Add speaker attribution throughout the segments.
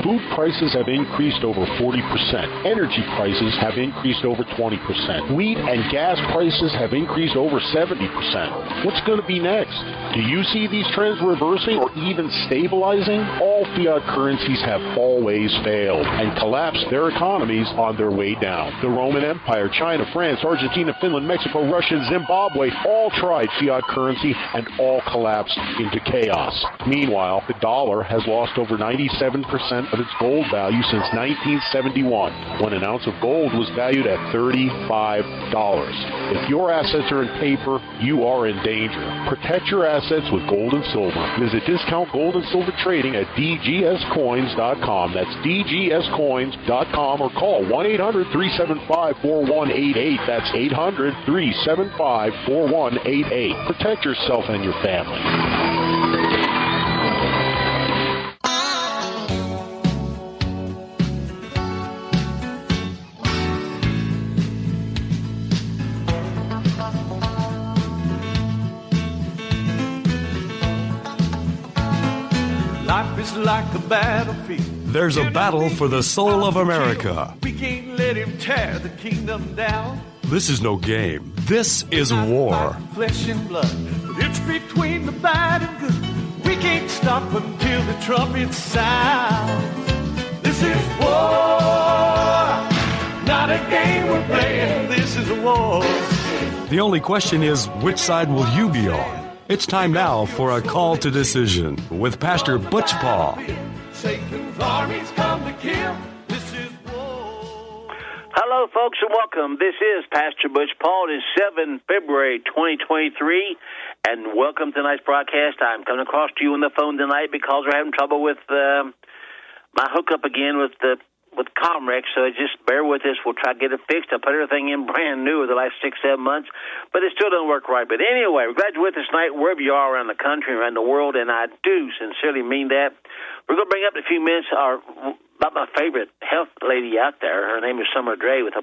Speaker 1: Food prices have increased over 40%. Energy prices have increased over 20%. Wheat and gas prices have increased over 70%. What's going to be next? Do you see these trends reversing or even stabilizing? All fiat currencies have always failed and collapsed their economies on their way down. The Roman Empire, China, France, Argentina, Finland, Mexico, Russia, Zimbabwe all tried fiat currency and all collapsed into chaos. Meanwhile, the dollar has lost over 97% of its gold value since 1971, when an ounce of gold was valued at $35. If your assets are in paper, you are in danger. Protect your assets with gold and silver. Visit Discount Gold and Silver Trading at dgscoins.com. That's dgscoins.com, or call 1-800-375-4188. That's 800-375-4188. Protect yourself and your family.
Speaker 2: Life is like a battlefield.
Speaker 3: There's a battle for the soul of America.
Speaker 2: We can't let him tear the kingdom down.
Speaker 3: This is no game. This is war.
Speaker 2: Flesh and blood. But it's between the bad and good. We can't stop until the trumpet sounds. This is war. Not a game we're playing. This is a war.
Speaker 3: The only question is, which side will you be on? It's time now for a call to decision with Pastor Butch Paul.
Speaker 2: Satan's armies come to kill. This is war.
Speaker 4: Hello, folks, and welcome. This is Pastor Butch Paul. It is 7 February 2023, and welcome to tonight's broadcast. I'm coming across to you on the phone tonight because we're having trouble with my hookup again with Comrex, so just bear with us. We'll try to get it fixed. I put everything in brand new over the last 6-7 months, but it still doesn't work right. But anyway, we're glad you're with us tonight, wherever you are around the country, around the world, and I do sincerely mean that. We're going to bring up in a few minutes about my favorite health lady out there. Her name is Summer Dre with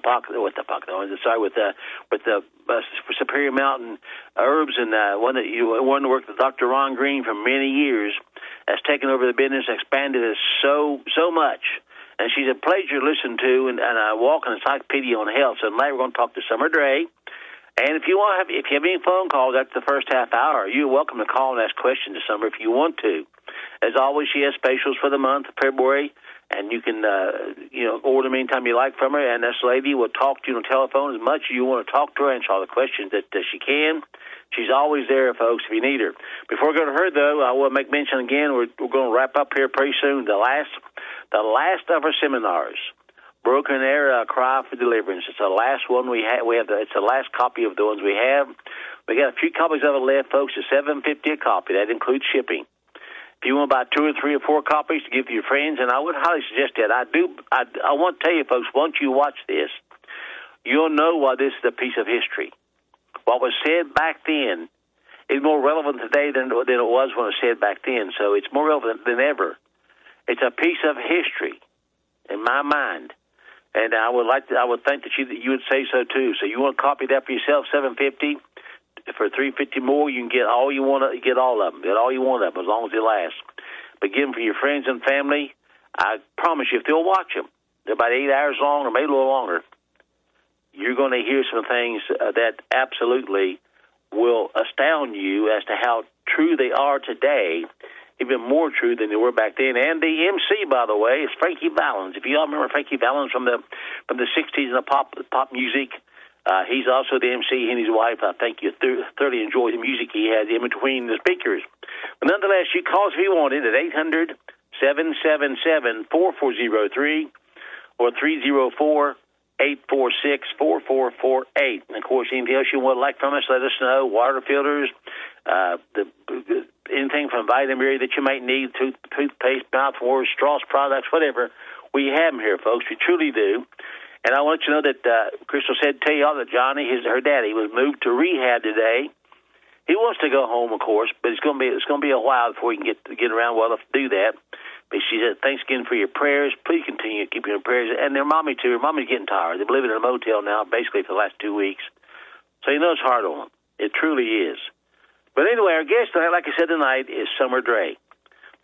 Speaker 4: Superior Mountain Herbs, and one that worked with Dr. Ron Green for many years, has taken over the business, expanded it so much. And she's a pleasure to listen to, and a walking encyclopedia on health. So tonight we're going to talk to Summer Dre. And if you have any phone calls after the first half hour, you're welcome to call and ask questions to Summer if you want to. As always, she has specials for the month of February, and you can order them anytime you like from her. And this lady will talk to you on the telephone as much as you want to talk to her, answer all the questions that she can. She's always there, folks, if you need her. Before we go to her, though, I will make mention again, we're going to wrap up here pretty soon. The last of our seminars, Broken Arrow, Cry for Deliverance. It's the last one we have. It's the last copy of the ones we have. We got a few copies of it left, folks. It's $7.50 a copy. That includes shipping. If you want to buy 2 or 3 or 4 copies to give to your friends, and I would highly suggest that. I want to tell you, folks, once you watch this, you'll know why this is a piece of history. What was said back then is more relevant today than it was when it was said back then. So it's more relevant than ever. It's a piece of history in my mind, and I would think that you would say so too. So you want to copy that for yourself, $7.50. For $3.50 more, you can get all you want. Get all of them. Get all you want of them, as long as they last. But give them for your friends and family. I promise you, if they'll watch them, they're about 8 hours long or maybe a little longer. You're going to hear some things that absolutely will astound you as to how true they are today, even more true than they were back then. And the MC, by the way, is Frankie Valens. If you all remember Frankie Valens from the 60s and the pop music, he's also the MC. He and his wife, I think you thoroughly enjoy the music he has in between the speakers. But nonetheless, you call us if you want it at 800-777-4403 or 304-846-4448. And, of course, anything else you would like from us, let us know. Water filters, anything from vitamin area that you might need, toothpaste, mouthwash, straws products, whatever. We have them here, folks. We truly do. And I want you to know that Crystal said, tell you all that Johnny, her daddy, was moved to rehab today. He wants to go home, of course, but it's going to be a while before he can get around well enough to do that. But she said, thanks again for your prayers. Please continue keeping your prayers. And their mommy, too. Her mommy's getting tired. They've been living in a motel now basically for the last 2 weeks. So you know it's hard on them. It truly is. But anyway, our guest tonight, like I said tonight, is Summer Dre.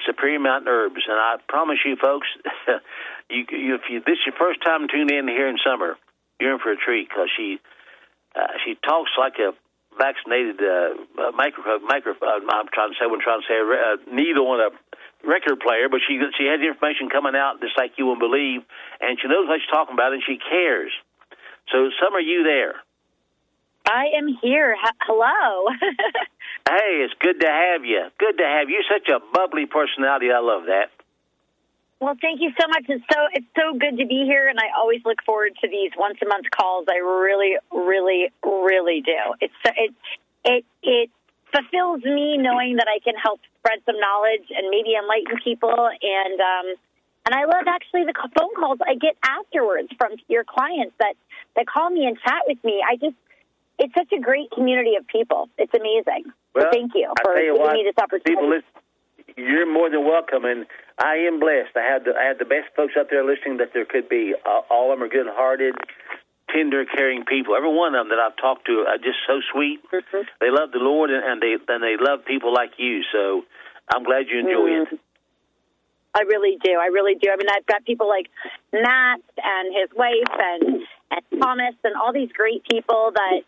Speaker 4: Superior Mountain Herbs. And I promise you, folks, if this is your first time tuning in here in Summer, you're in for a treat, because she talks like a vaccinated microphone. I'm trying to say a needle on a record player, but she has information coming out just like you won't believe, and she knows what she's talking about, and she cares. So, Summer, you there?
Speaker 5: I am here. Hello.
Speaker 4: Hey, it's good to have you. Good to have you. You're such a bubbly personality. I love that.
Speaker 5: Well, thank you so much. It's so good to be here, and I always look forward to these once-a-month calls. I really, really, really do. It fulfills me knowing that I can help spread some knowledge and maybe enlighten people. And I love actually the phone calls I get afterwards from your clients that call me and chat with me. It's such a great community of people. It's amazing. Well, so thank you for giving me this opportunity.
Speaker 4: You're more than welcome, and I am blessed. I had the best folks out there listening that there could be. All of them are good-hearted, tender, caring people. Every one of them that I've talked to are just so sweet. Mm-hmm. They love the Lord, and they love people like you. So I'm glad you enjoy it.
Speaker 5: I really do. I mean, I've got people like Matt and his wife and Thomas and all these great people that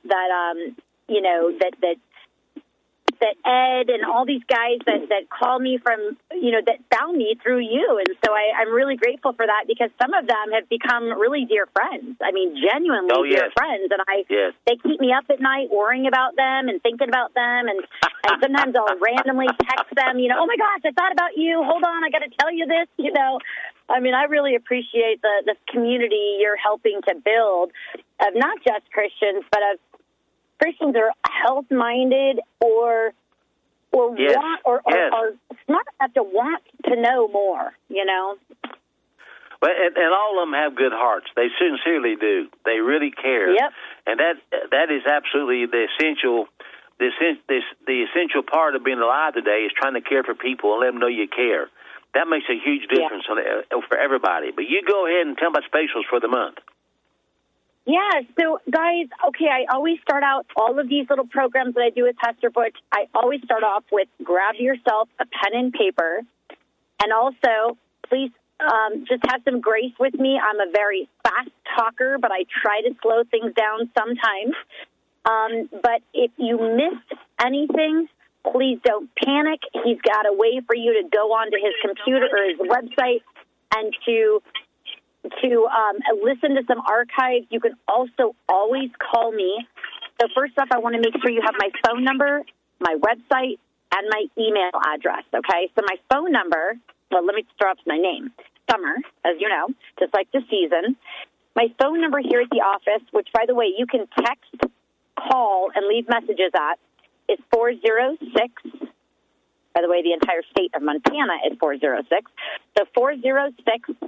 Speaker 5: Ed and all these guys that call me from, that found me through you. And so I'm really grateful for that, because some of them have become really dear friends. I mean, genuinely dear friends. And they keep me up at night worrying about them and thinking about them. And sometimes I'll randomly text them, oh my gosh, I thought about you. Hold on, I got to tell you this, I mean, I really appreciate the community you're helping to build of not just Christians, but of Christians are health-minded or want or are smart enough to want to know more,
Speaker 4: Well, and all of them have good hearts. They sincerely do. They really care.
Speaker 5: Yep.
Speaker 4: And that is absolutely the essential. The essential part of being alive today is trying to care for people and let them know you care. That makes a huge difference for everybody. But you go ahead and tell them about specials for the month.
Speaker 5: Yeah, so guys, okay, I always start out all of these little programs that I do with Pastor Butch. I always start off with grab yourself a pen and paper, and also please just have some grace with me. I'm a very fast talker, but I try to slow things down sometimes. But if you missed anything, please don't panic. He's got a way for you to go onto his computer or his website and to listen to some archives. You can also always call me. So first off, I want to make sure you have my phone number, my website, and my email address, okay? So my phone number, well, let me start off with my name, Summer, as you know, just like the season. My phone number here at the office, which, by the way, you can text, call, and leave messages at, is 406. By the way, the entire state of Montana is 406. So 406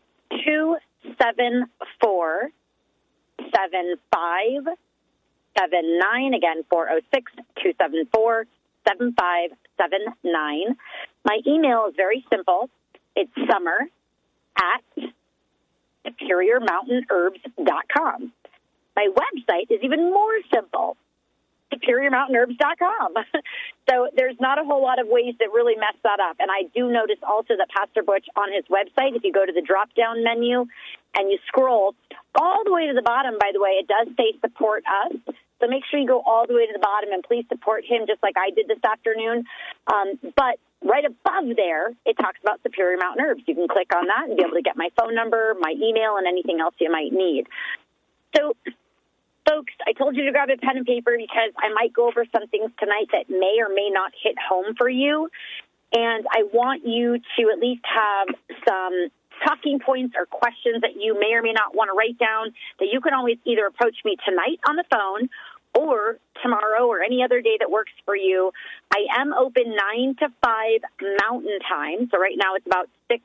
Speaker 5: 274-7579. Again, 406-274-7579. My email is very simple. It's summer@SuperiorMountainHerbs.com. My website is even more simple. SuperiorMountainHerbs.com. So there's not a whole lot of ways that really mess that up. And I do notice also that Pastor Butch on his website, if you go to the drop-down menu and you scroll all the way to the bottom, by the way, it does say support us. So make sure you go all the way to the bottom and please support him just like I did this afternoon. But right above there, it talks about Superior Mountain Herbs. You can click on that and be able to get my phone number, my email, and anything else you might need. So, folks, I told you to grab a pen and paper because I might go over some things tonight that may or may not hit home for you. And I want you to at least have some talking points or questions that you may or may not want to write down that you can always either approach me tonight on the phone or tomorrow or any other day that works for you. I am open 9 to 5 Mountain Time. So right now it's about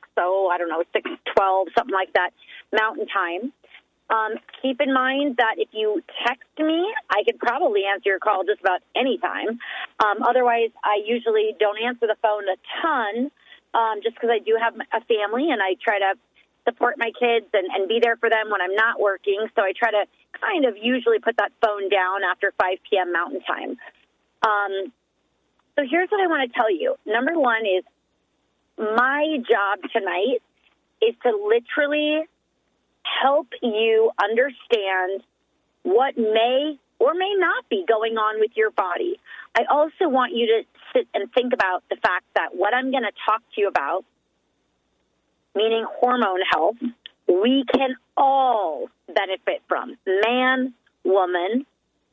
Speaker 5: 6:12, something like that, Mountain Time. Keep in mind that if you text me, I could probably answer your call just about any time. Otherwise, I usually don't answer the phone a ton just because I do have a family and I try to support my kids and be there for them when I'm not working. So I try to kind of usually put that phone down after 5 p.m. Mountain Time. So here's what I want to tell you. Number one is my job tonight is to literally help you understand what may or may not be going on with your body. I also want you to sit and think about the fact that what I'm going to talk to you about, meaning hormone health, we can all benefit from. Man, woman,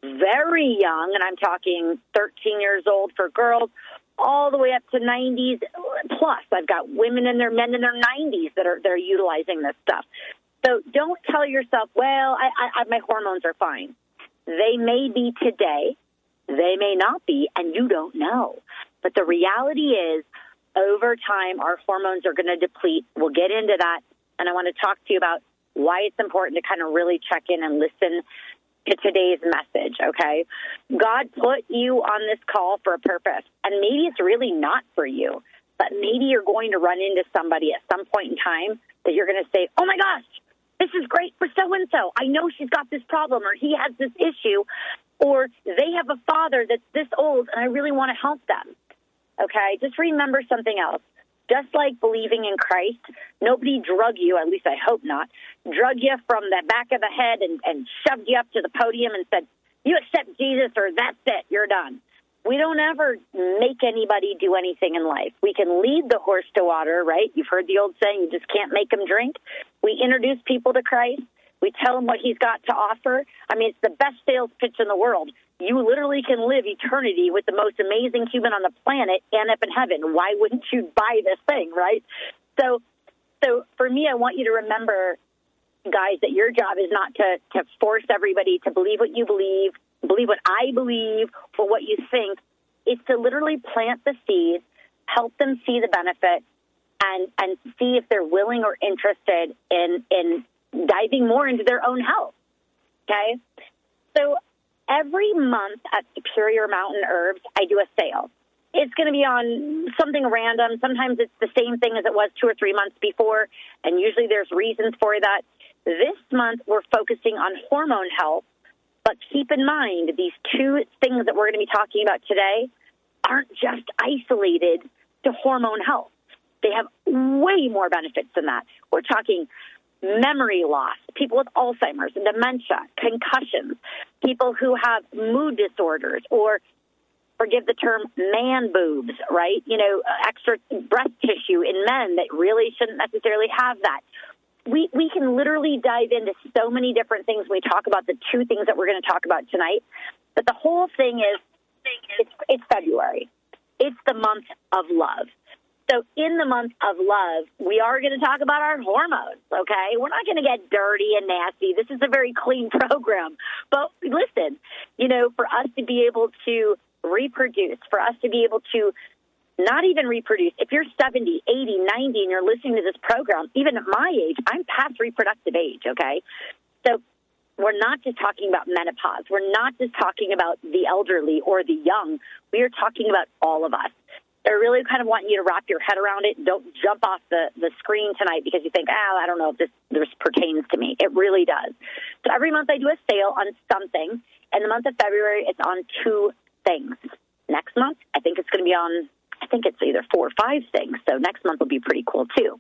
Speaker 5: very young, and I'm talking 13 years old for girls, all the way up to 90s plus. I've got women and men in their 90s that are utilizing this stuff. So don't tell yourself, well, my hormones are fine. They may be today. They may not be, and you don't know. But the reality is, over time, our hormones are going to deplete. We'll get into that, and I want to talk to you about why it's important to kind of really check in and listen to today's message, okay? God put you on this call for a purpose, and maybe it's really not for you, but maybe you're going to run into somebody at some point in time that you're going to say, oh, my gosh, this is great for so-and-so. I know she's got this problem, or he has this issue, or they have a father that's this old, and I really want to help them, okay? Just remember something else. Just like believing in Christ, nobody drug you, at least I hope not, drug you from the back of the head and shoved you up to the podium and said, you accept Jesus or that's it, you're done. We don't ever make anybody do anything in life. We can lead the horse to water, right? You've heard the old saying, you just can't make them drink. We introduce people to Christ. We tell them what he's got to offer. I mean, it's the best sales pitch in the world. You literally can live eternity with the most amazing human on the planet and up in heaven. Why wouldn't you buy this thing, right? So for me, I want you to remember, guys, that your job is not to force everybody to believe what you believe what I believe, or what you think. It's to literally plant the seed, help them see the benefit, and see if they're willing or interested in diving more into their own health, okay? So every month at Superior Mountain Herbs, I do a sale. It's going to be on something random. Sometimes it's the same thing as it was 2 or 3 months before, and usually there's reasons for that. This month, we're focusing on hormone health, but keep in mind, these two things that we're going to be talking about today aren't just isolated to hormone health. They have way more benefits than that. We're talking memory loss, people with Alzheimer's and dementia, concussions, people who have mood disorders, or, forgive the term, man boobs, right? You know, extra breast tissue in men that really shouldn't necessarily have that. We can literally dive into so many different things when we talk about the two things that we're going to talk about tonight. But the whole thing is, it's February. It's the month of love. So in the month of love, we are going to talk about our hormones, okay? We're not going to get dirty and nasty. This is a very clean program. But listen, you know, for us to be able to reproduce, for us to be able to not even reproduce, if you're 70, 80, 90, and you're listening to this program, even at my age, I'm past reproductive age, okay? So we're not just talking about menopause. We're not just talking about the elderly or the young. We are talking about all of us. I really kind of want you to wrap your head around it. Don't jump off the screen tonight because you think, I don't know if this pertains to me. It really does. So every month I do a sale on something. In the month of February, it's on 2 things. Next month, I think it's going to be on, I think it's either 4 or 5 things. So next month will be pretty cool, too.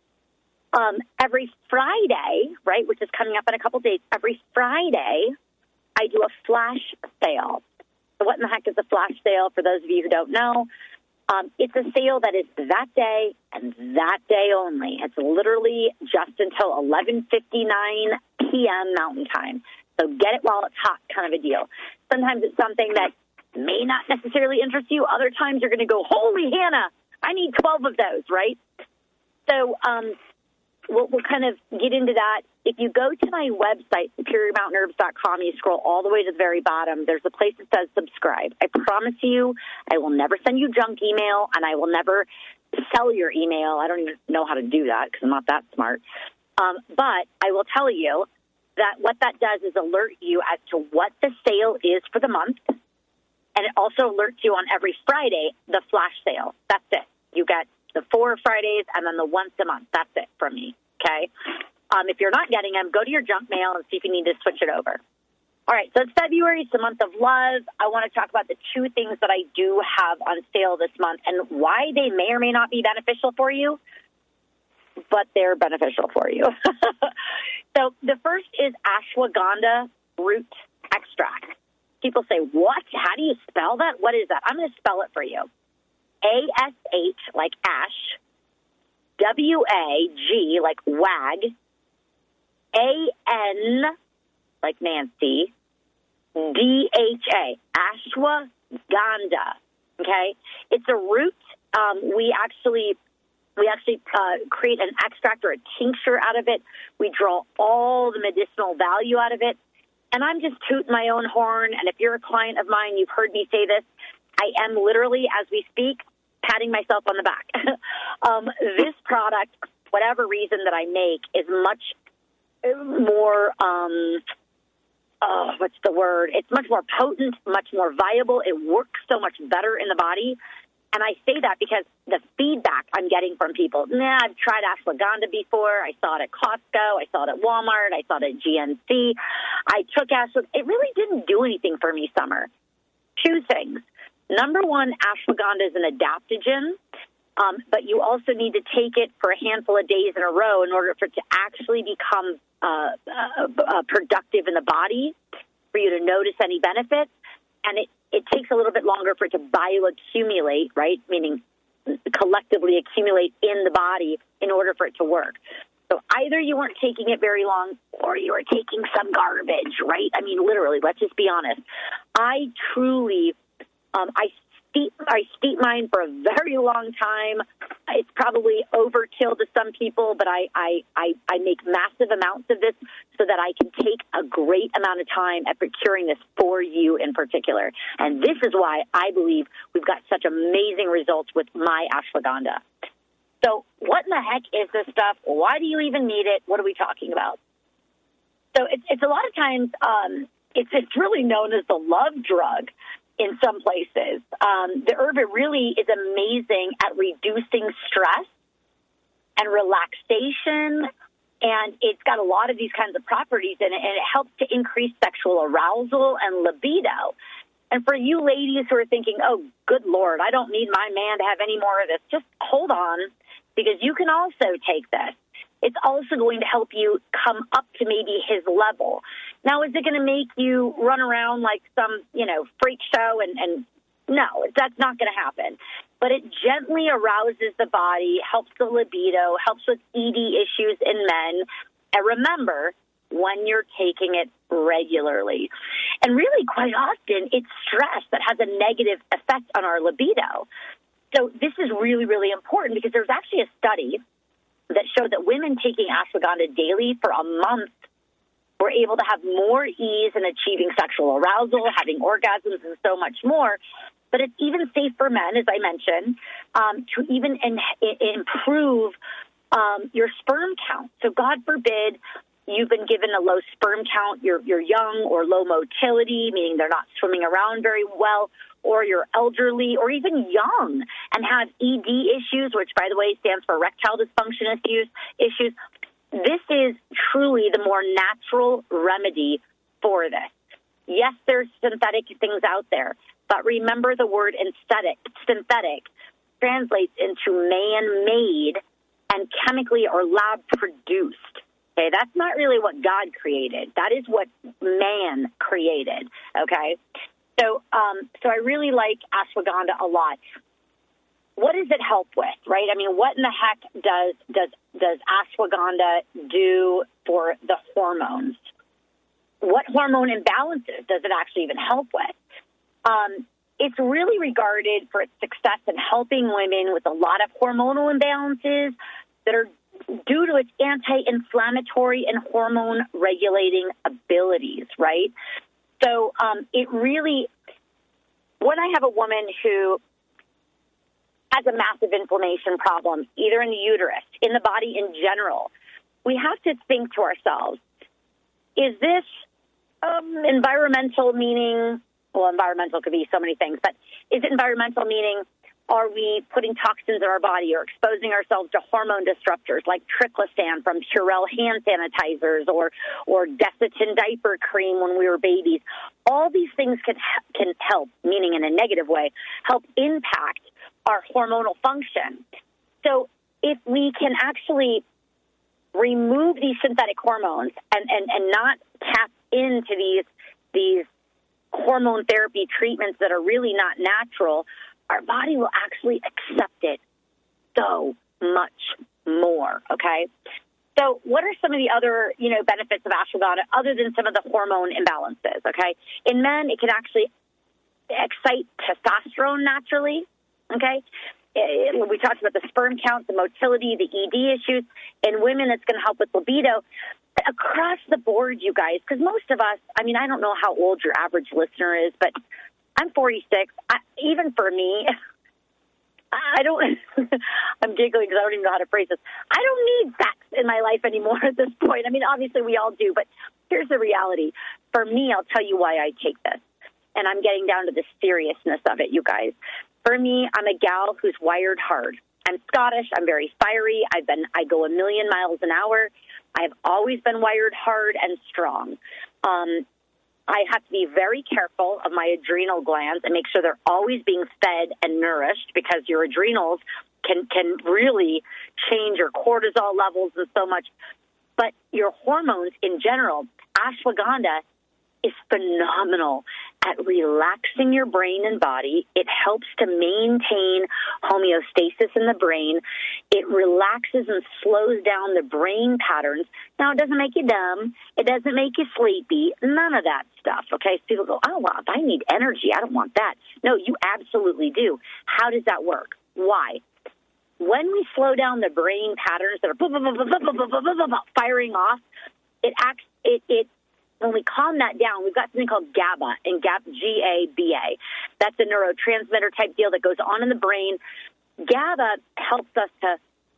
Speaker 5: Every Friday, right, which is coming up in a couple days, every Friday I do a flash sale. So what in the heck is a flash sale, for those of you who don't know? It's a sale that is that day and that day only. It's literally just until 11:59 p.m. Mountain Time. So get it while it's hot kind of a deal. Sometimes it's something that may not necessarily interest you. Other times you're going to go, holy Hannah, I need 12 of those, right? So we'll kind of get into that. If you go to my website, SuperiorMountainHerbs.com, you scroll all the way to the very bottom, there's a place that says subscribe. I promise you, I will never send you junk email, and I will never sell your email. I don't even know how to do that because I'm not that smart. But I will tell you that what that does is alert you as to what the sale is for the month, and it also alerts you on every Friday, the flash sale. That's it. You get the 4 Fridays and then the once a month. That's it from me, okay? If you're not getting them, go to your junk mail and see if you need to switch it over. All right, so it's February. It's the month of love. I want to talk about the two things that I do have on sale this month and why they may or may not be beneficial for you, but they're beneficial for you. So the first is ashwagandha root extract. People say, what? How do you spell that? What is that? I'm going to spell it for you. A-S-H, like ash, W-A-G, like wag, A-N, like Nancy, D-H-A, ashwagandha, okay? It's a root. We actually create an extract or a tincture out of it. We draw all the medicinal value out of it. And I'm just tooting my own horn. And if you're a client of mine, you've heard me say this, I am literally, as we speak, patting myself on the back. This product, whatever reason that I make, is much more, what's the word? It's much more potent, much more viable. It works so much better in the body. And I say that because the feedback I'm getting from people, I've tried ashwagandha before. I saw it at Costco. I saw it at Walmart. I saw it at GNC. I took ashwagandha. It really didn't do anything for me, Summer. Two things. Number one, ashwagandha is an adaptogen, but you also need to take it for a handful of days in a row in order for it to actually become productive in the body, for you to notice any benefits. And it takes a little bit longer for it to bioaccumulate, right, meaning collectively accumulate in the body in order for it to work. So either you weren't taking it very long or you were taking some garbage, right? I mean, literally, let's just be honest. I truly, I steep mine for a very long time. It's probably overkill to some people, but I make massive amounts of this so that I can take a great amount of time at procuring this for you in particular. And this is why I believe we've got such amazing results with my ashwagandha. So what in the heck is this stuff? Why do you even need it? What are we talking about? So it's a lot of times, it's really known as the love drug in some places. The herb really is amazing at reducing stress and relaxation, and it's got a lot of these kinds of properties in it, and it helps to increase sexual arousal and libido. And for you ladies who are thinking, oh, good Lord, I don't need my man to have any more of this, just hold on, because you can also take this. It's also going to help you come up to maybe his level. Now, is it going to make you run around like some, freak show? And no, that's not going to happen. But it gently arouses the body, helps the libido, helps with ED issues in men. And remember, when you're taking it regularly. And really, quite often, it's stress that has a negative effect on our libido. So this is really, really important because there's actually a study that showed that women taking ashwagandha daily for a month were able to have more ease in achieving sexual arousal, having orgasms, and so much more. But it's even safe for men, as I mentioned, to even improve your sperm count. So God forbid you've been given a low sperm count, you're young or low motility, meaning they're not swimming around very well, or you're elderly or even young and have ED issues, which, by the way, stands for erectile dysfunction issues. This is truly the more natural remedy for this. Yes, there's synthetic things out there, but remember the word synthetic translates into man-made and chemically or lab-produced. Okay, that's not really what God created. That is what man created, okay? So I really like ashwagandha a lot. What does it help with, right? I mean, what in the heck does ashwagandha do for the hormones? What hormone imbalances does it actually even help with? It's really regarded for its success in helping women with a lot of hormonal imbalances that are due to its anti-inflammatory and hormone-regulating abilities, right? So it really, when I have a woman who has a massive inflammation problem, either in the uterus, in the body in general, we have to think to ourselves, is this environmental meaning, well, environmental could be so many things, but is it environmental meaning are we putting toxins in our body or exposing ourselves to hormone disruptors like triclosan from Purell hand sanitizers or Desitin diaper cream when we were babies? All these things can help, meaning in a negative way, help impact our hormonal function. So if we can actually remove these synthetic hormones and not tap into these hormone therapy treatments that are really not natural, our body will actually accept it so much more, okay? So what are some of the other, benefits of ashwagandha other than some of the hormone imbalances, okay? In men, it can actually excite testosterone naturally, okay? We talked about the sperm count, the motility, the ED issues. In women, it's going to help with libido. Across the board, you guys, because most of us, I don't know how old your average listener is, but I'm 46. Even for me, I don't, I'm giggling because I don't even know how to phrase this. I don't need sex in my life anymore at this point. Obviously we all do, but here's the reality. For me, I'll tell you why I take this. And I'm getting down to the seriousness of it, you guys. For me, I'm a gal who's wired hard. I'm Scottish. I'm very fiery. I go a million miles an hour. I've always been wired hard and strong. I have to be very careful of my adrenal glands and make sure they're always being fed and nourished, because your adrenals can really change your cortisol levels and so much. But your hormones in general, ashwagandha is phenomenal at relaxing your brain and body. It helps to maintain homeostasis in the brain. It relaxes and slows down the brain patterns. Now, it doesn't make you dumb. It doesn't make you sleepy. None of that stuff, okay? So people go, oh, well, I need energy. I don't want that. No, you absolutely do. How does that work? Why? When we slow down the brain patterns that are firing off, when we calm that down, we've got something called GABA, and G-A-B-A. That's a neurotransmitter type deal that goes on in the brain. GABA helps us to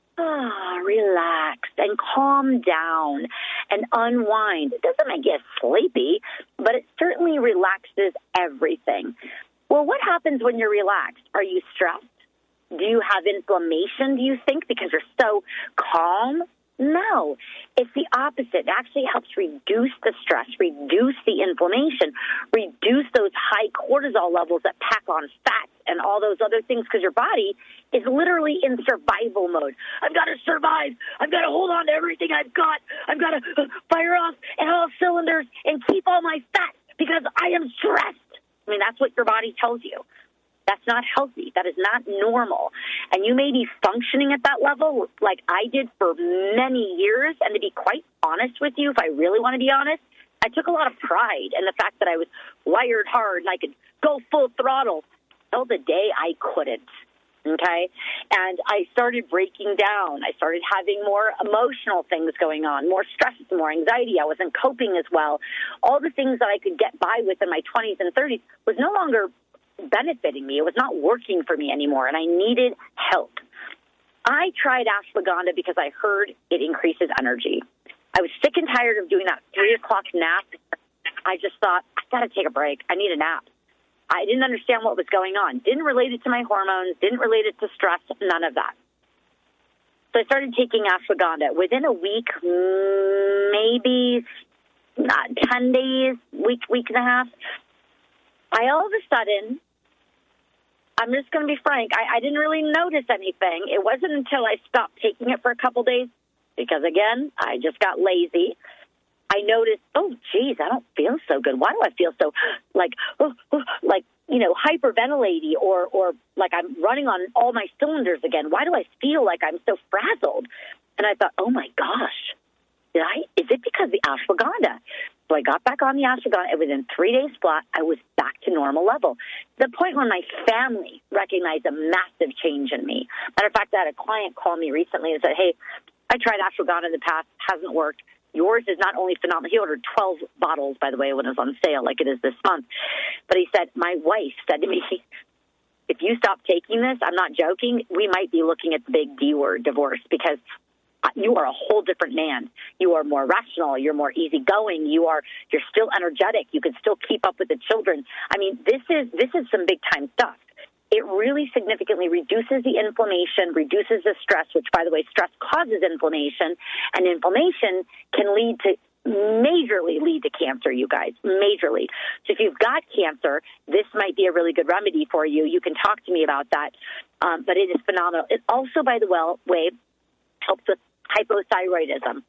Speaker 5: relax and calm down and unwind. It doesn't make you sleepy, but it certainly relaxes everything. Well, what happens when you're relaxed? Are you stressed? Do you have inflammation, do you think, because you're so calm? No, it's the opposite. It actually helps reduce the stress, reduce the inflammation, reduce those high cortisol levels that pack on fat and all those other things, because your body is literally in survival mode. I've got to survive. I've got to hold on to everything I've got. I've got to fire off at all cylinders and keep all my fat because I am stressed. That's what your body tells you. That's not healthy. That is not normal. And you may be functioning at that level like I did for many years. And to be quite honest with you, if I really want to be honest, I took a lot of pride in the fact that I was wired hard and I could go full throttle until the day I couldn't. Okay? And I started breaking down. I started having more emotional things going on, more stress, more anxiety. I wasn't coping as well. All the things that I could get by with in my 20s and 30s was no longer benefiting me. It was not working for me anymore, and I needed help. I tried ashwagandha because I heard it increases energy. I was sick and tired of doing that 3 o'clock nap. I just thought, I got to take a break. I need a nap. I didn't understand what was going on. Didn't relate it to my hormones. Didn't relate it to stress. None of that. So I started taking ashwagandha. Within a week, maybe 10 days, week and a half, I all of a sudden, I'm just going to be frank, I didn't really notice anything. It wasn't until I stopped taking it for a couple days, because, again, I just got lazy. I noticed, oh, geez, I don't feel so good. Why do I feel so, hyperventilating or like I'm running on all my cylinders again? Why do I feel like I'm so frazzled? And I thought, oh, my gosh, is it because of the ashwagandha? So I got back on the ashwagandha, and within 3 days flat, I was back to normal level. To the point where my family recognized a massive change in me. Matter of fact, I had a client call me recently and said, hey, I tried ashwagandha in the past, hasn't worked. Yours is not only phenomenal. He ordered 12 bottles, by the way, when it was on sale, like it is this month. But he said, my wife said to me, if you stop taking this, I'm not joking, we might be looking at the big D word, divorce, because you are a whole different man. You are more rational. You're more easygoing. You're still energetic. You can still keep up with the children. This is some big time stuff. it really significantly reduces the inflammation, reduces the stress, which, by the way, stress causes inflammation, and inflammation can majorly lead to cancer, you guys, majorly. So if you've got cancer, this might be a really good remedy for you. You can talk to me about that, but it is phenomenal. It also, by the way, helps with hypothyroidism.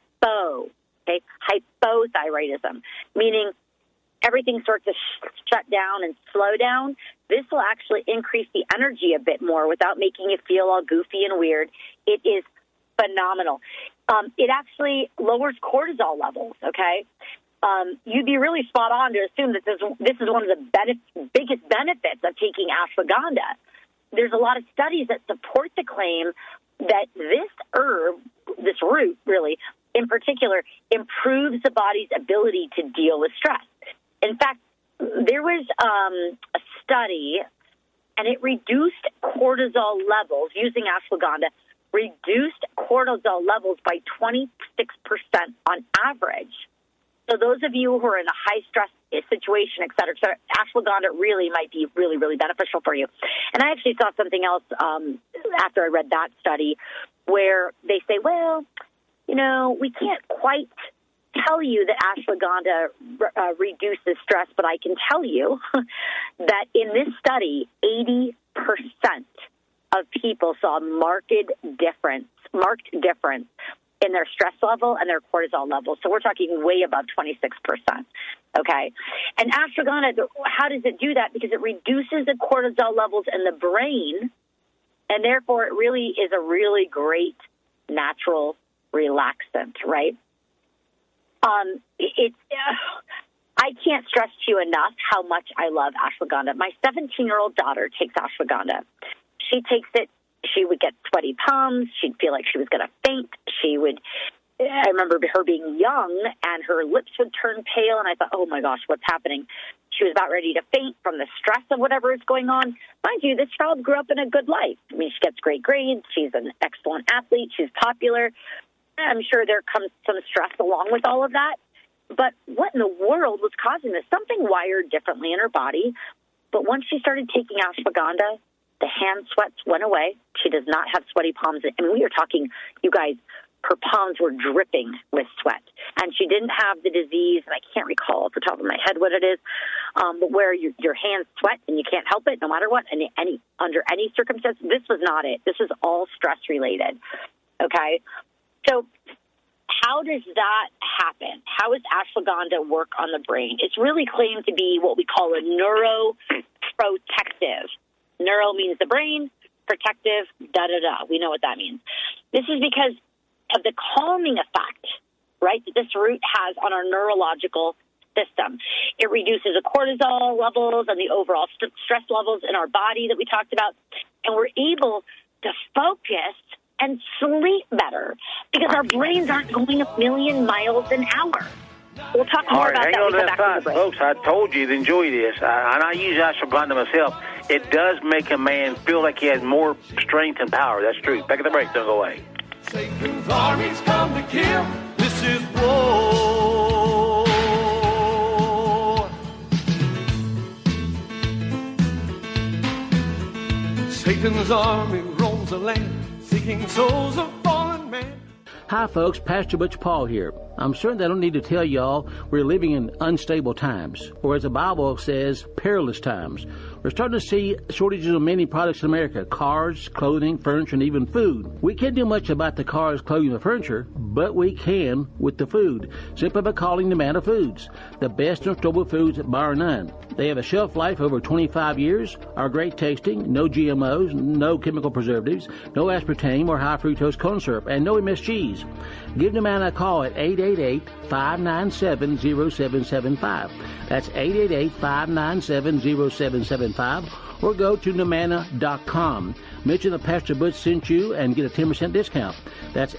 Speaker 5: Hypothyroidism, meaning everything starts to shut down and slow down. This will actually increase the energy a bit more without making you feel all goofy and weird. It is phenomenal. It actually lowers cortisol levels, okay? You'd be really spot on to assume that this is one of the biggest benefits of taking ashwagandha. There's a lot of studies that support the claim that this herb, this root really, in particular, improves the body's ability to deal with stress. In fact, there was a study, and it reduced cortisol levels using ashwagandha, reduced cortisol levels by 26% on average. So those of you who are in a high-stress situation, et cetera, ashwagandha really might be really, really beneficial for you. And I actually saw something else after I read that study where they say, well, you know, we can't quite tell you that ashwagandha reduces stress, but I can tell you that in this study, 80% of people saw marked difference in their stress level and their cortisol level. So we're talking way above 26%, okay? And ashwagandha, how does it do that? Because it reduces the cortisol levels in the brain, and therefore it really is a really great natural relaxant, right? I can't stress to you enough how much I love ashwagandha. My 17-year-old daughter takes ashwagandha. She takes it. She would get sweaty palms. She'd feel like she was going to faint. I remember her being young, and her lips would turn pale, and I thought, oh, my gosh, what's happening? She was about ready to faint from the stress of whatever is going on. Mind you, this child grew up in a good life. I mean, she gets great grades. She's an excellent athlete. She's popular. I'm sure there comes some stress along with all of that. But what in the world was causing this? Something wired differently in her body. But once she started taking ashwagandha, the hand sweats went away. She does not have sweaty palms. I mean, we are talking, you guys, her palms were dripping with sweat. And she didn't have the disease, and I can't recall off the top of my head what it is, but where your hands sweat and you can't help it no matter what, and under any circumstance. This was not it. This is all stress-related, okay? So how does that happen? How does ashwagandha work on the brain? It's really claimed to be what we call a neuroprotective. Neuro means the brain, protective, da-da-da. We know what that means. This is because of the calming effect, right, that this root has on our neurological system. It reduces the cortisol levels and the overall stress levels in our body that we talked about, and we're able to focus and sleep better because our brains aren't going a million miles an hour. We'll talk more about that when we come back from the break.
Speaker 4: Folks, I told you to enjoy this, and I use ashwagandha myself. It does make a man feel like he has more strength and power. That's true. Back at the break. Don't go away.
Speaker 2: Satan's armies come to kill. This is war. Satan's army roams the land, seeking souls of fallen man.
Speaker 6: Hi, folks. Pastor Butch Paul here. I'm certain I don't need to tell y'all we're living in unstable times, or as the Bible says, perilous times. We're starting to see shortages of many products in America: cars, clothing, furniture, and even food. We can't do much about the cars, clothing, and furniture, but we can with the food, simply by calling Nomana Foods, the best in storable foods bar none. They have a shelf life over 25 years, are great tasting, no GMOs, no chemical preservatives, no aspartame or high fructose corn syrup, and no MSGs. Give Nomana a call at 888-597-0775. That's 888-597-0775, or go to Nomana.com. Mention that Pastor Butch sent you and get a 10% discount. That's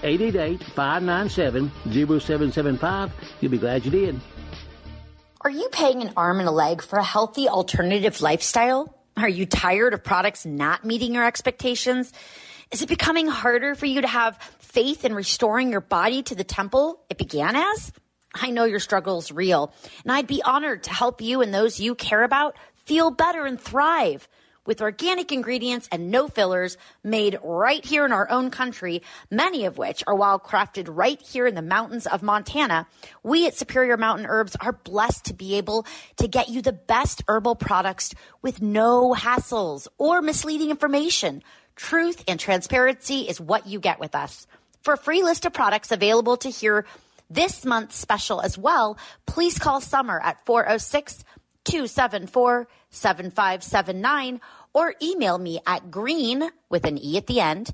Speaker 6: 888-597-0775. You'll be glad you did.
Speaker 7: Are you paying an arm and a leg for a healthy alternative lifestyle? Are you tired of products not meeting your expectations? Is it becoming harder for you to have faith in restoring your body to the temple it began as? I know your struggle is real, and I'd be honored to help you and those you care about feel better and thrive. With organic ingredients and no fillers made right here in our own country, many of which are wild crafted right here in the mountains of Montana, we at Superior Mountain Herbs are blessed to be able to get you the best herbal products with no hassles or misleading information. Truth and transparency is what you get with us. For a free list of products available to hear this month's special as well, please call Summer at 406-274-7579 or email me at green, with an E at the end,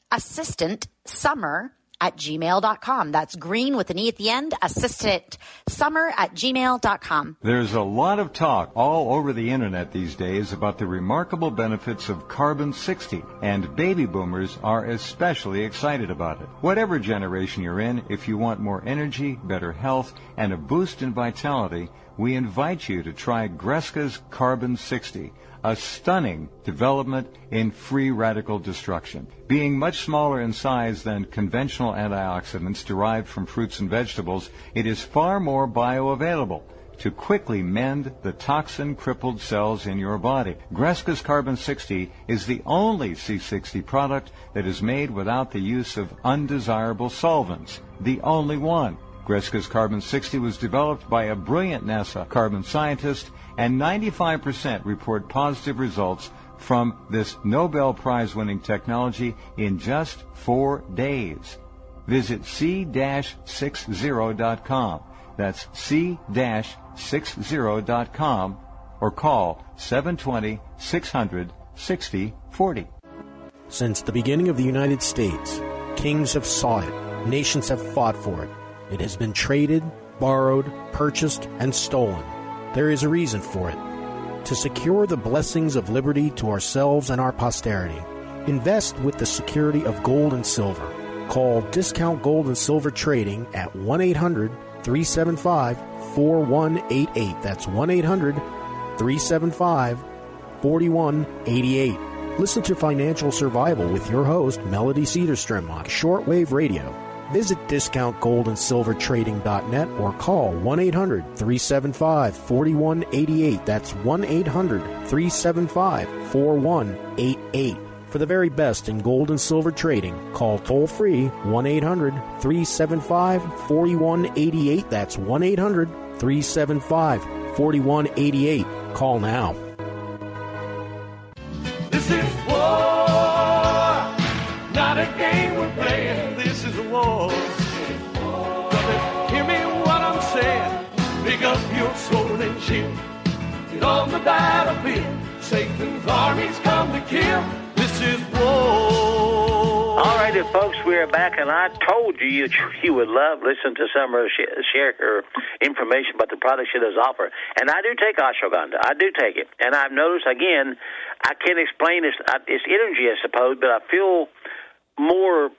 Speaker 7: assistantsummer@gmail.com. That's green with an E at the end, assistantsummer@gmail.com.
Speaker 8: There's a lot of talk all over the internet these days about the remarkable benefits of Carbon-60, and baby boomers are especially excited about it. Whatever generation you're in, if you want more energy, better health, and a boost in vitality, we invite you to try Greska's Carbon-60, a stunning development in free radical destruction. Being much smaller in size than conventional antioxidants derived from fruits and vegetables, it is far more bioavailable to quickly mend the toxin-crippled cells in your body. Greska's Carbon-60 is the only C60 product that is made without the use of undesirable solvents. The only one. Greska's Carbon-60 was developed by a brilliant NASA carbon scientist, and 95% report positive results from this Nobel Prize-winning technology in just 4 days. Visit c-60.com. That's c-60.com, or call 720-600-6040.
Speaker 9: Since the beginning of the United States, kings have sought it, nations have fought for it. It has been traded, borrowed, purchased, and stolen. There is a reason for it. To secure the blessings of liberty to ourselves and our posterity, invest with the security of gold and silver. Call Discount Gold and Silver Trading at 1-800-375-4188. That's 1-800-375-4188. Listen to Financial Survival with your host, Melody Cedarstrom, on shortwave radio. Visit discountgoldandsilvertrading.net or call 1-800-375-4188. That's 1-800-375-4188. For the very best in gold and silver trading, call toll-free 1-800-375-4188. That's 1-800-375-4188. Call now.
Speaker 2: This is war, not a game we're playing. This is a war. Brother, hear me what I'm saying. Pick up your sword and shield. Get on the battlefield. Satan's armies come to kill. This is war.
Speaker 4: All right, folks, we're back, and I told you you would love listening to Summer share her information about the products she does offer. And I do take ashwagandha. I do take it. And I've noticed, again, I can't explain this. It's energy, I suppose, but I feel more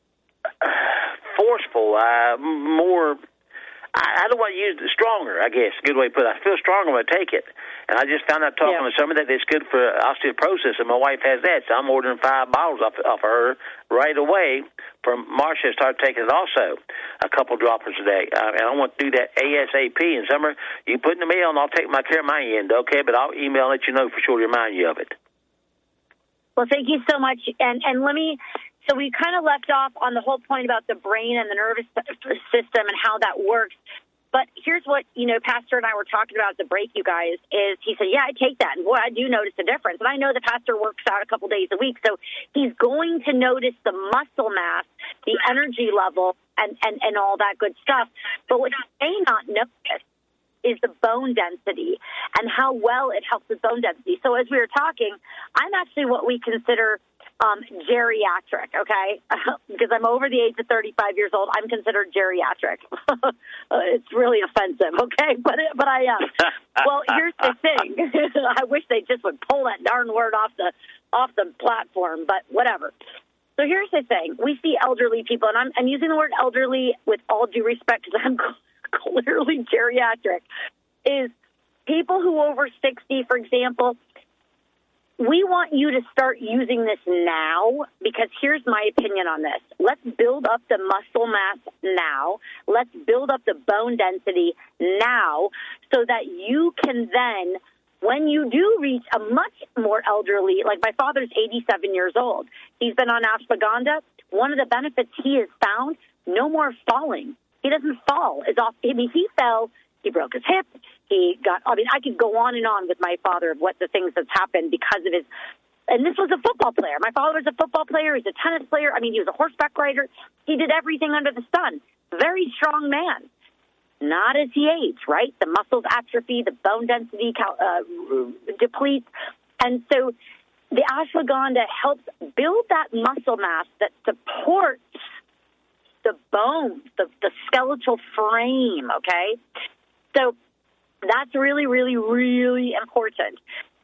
Speaker 4: forceful, more... I don't want to use it stronger, I guess, a good way to put it. I feel stronger when I take it. And I just found out talking to somebody that it's good for osteoporosis, and my wife has that, so I'm ordering 5 bottles off of her right away. From Marcia, started taking it also, a couple droppers a day. And I want to do that ASAP. In summer, you put in the mail, and I'll take my care of my end, okay? But I'll email and let you know for sure to remind you of it.
Speaker 5: Well, thank you so much. And let me... So we kind of left off on the whole point about the brain and the nervous system and how that works. But here's what, Pastor and I were talking about at the break, you guys, is he said, yeah, I take that. And boy, I do notice a difference. And I know the pastor works out a couple days a week, so he's going to notice the muscle mass, the energy level, and all that good stuff. But what he may not notice is the bone density and how well it helps with bone density. So as we were talking, I'm actually what we consider geriatric, okay? Because I'm over the age of 35 years old, I'm considered geriatric. It's really offensive, okay? But I am. Well, here's the thing. I wish they just would pull that darn word off the platform, but whatever. So here's the thing. We see elderly people, and I'm using the word elderly with all due respect because I'm clearly geriatric, is people who over 60, for example. We want you to start using this now because here's my opinion on this. Let's build up the muscle mass now. Let's build up the bone density now so that you can then when you do reach a much more elderly, like my father's 87 years old, he's been on ashwagandha. One of the benefits he has found, no more falling. He doesn't fall as often. I mean, he fell, he broke his hip, I could go on and on with my father of what the things that's happened because of his, and this was a football player. My father was a football player. He's a tennis player. I mean, he was a horseback rider. He did everything under the sun. Very strong man. Not as he aged, right? The muscles atrophy, the bone density depletes. And so the ashwagandha helps build that muscle mass that supports the bones, the skeletal frame, okay? So that's really, really, really important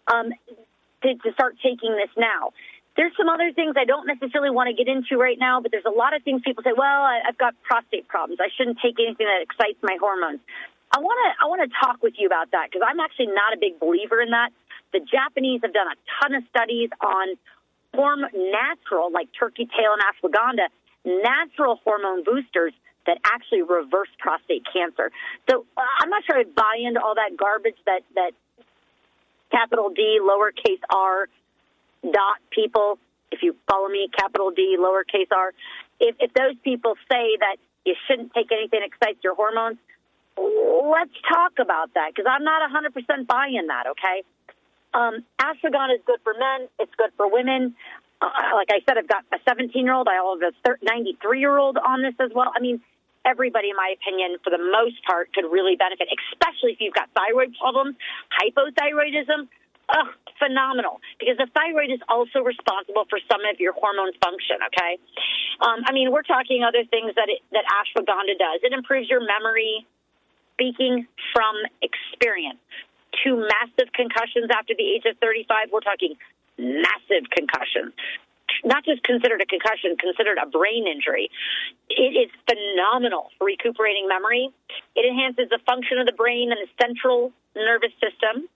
Speaker 5: to start taking this now. There's some other things I don't necessarily want to get into right now, but there's a lot of things people say, well, I've got prostate problems. I shouldn't take anything that excites my hormones. I want to talk with you about that because I'm actually not a big believer in that. The Japanese have done a ton of studies on natural, like turkey tail and ashwagandha, natural hormone boosters that actually reverse prostate cancer. So I'm not sure I buy into all that garbage that capital D, lowercase r, dot people, if you follow me, capital D, lowercase r, if those people say that you shouldn't take anything that excites your hormones, let's talk about that, because I'm not 100% buying that, okay? Ashwagandha is good for men. It's good for women. Like I said, I've got a 17-year-old. I have a 93-year-old on this as well. I mean, everybody, in my opinion, for the most part, could really benefit, especially if you've got thyroid problems, hypothyroidism. Phenomenal, because the thyroid is also responsible for some of your hormones function, okay? I mean, we're talking other things that ashwagandha does. It improves your memory, speaking from experience. 2 massive concussions after the age of 35, we're talking massive concussions. Not just considered a concussion, considered a brain injury. It is phenomenal for recuperating memory. It enhances the function of the brain and the central nervous system.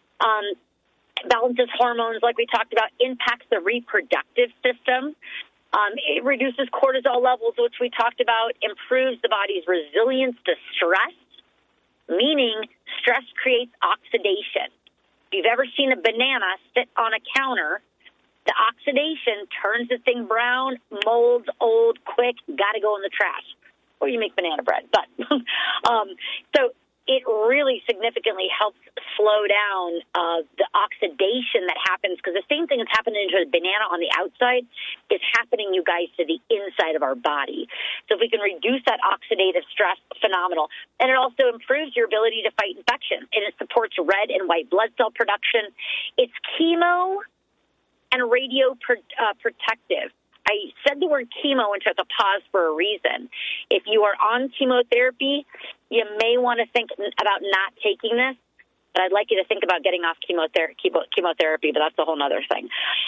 Speaker 5: Balances hormones, like we talked about, impacts the reproductive system. It reduces cortisol levels, which we talked about, improves the body's resilience to stress, meaning stress creates oxidation. If you've ever seen a banana sit on a counter, the oxidation turns the thing brown, molds, old, quick, got to go in the trash. Or you make banana bread. But so it really significantly helps slow down the oxidation that happens, because the same thing that's happening to a banana on the outside is happening, you guys, to the inside of our body. So if we can reduce that oxidative stress, phenomenal. And it also improves your ability to fight infection, and it supports red and white blood cell production. It's chemo and radio protective. I said the word chemo and took a pause for a reason. If you are on chemotherapy, you may want to think about not taking this, but I'd like you to think about getting off chemotherapy, but that's a whole other thing.